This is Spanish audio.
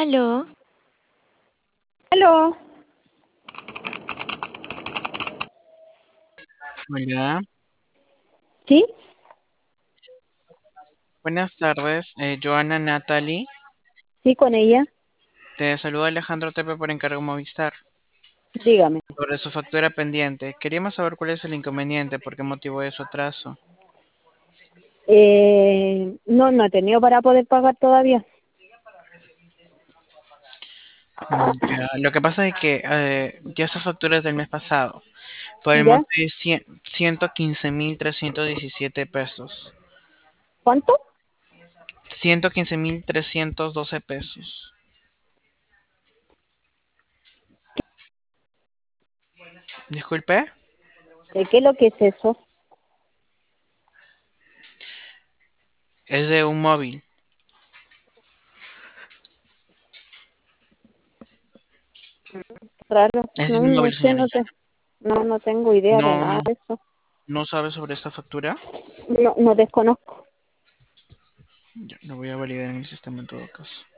Aló, Aló, Hola, ¿sí? buenas tardes, Joana Natalie. Sí, con ella. Te saluda Alejandro Tepe por encargo Movistar. Dígame. Sobre su factura pendiente, queríamos saber cuál es el inconveniente, por qué motivo de su atraso. No he tenido para poder pagar todavía. Ya, lo que pasa es que ya esa factura es del mes pasado, por el ¿Ya? monto de 115.317 pesos. ¿Cuánto? 115.312 pesos. Disculpe, ¿Qué es lo que es eso? es de un móvil, Raro. es de No, un no móvil, sé, señorita. no tengo idea de ¿No, nada de eso. no sabe sobre esta factura? No desconozco. Yo lo voy a validar en el sistema en todo caso.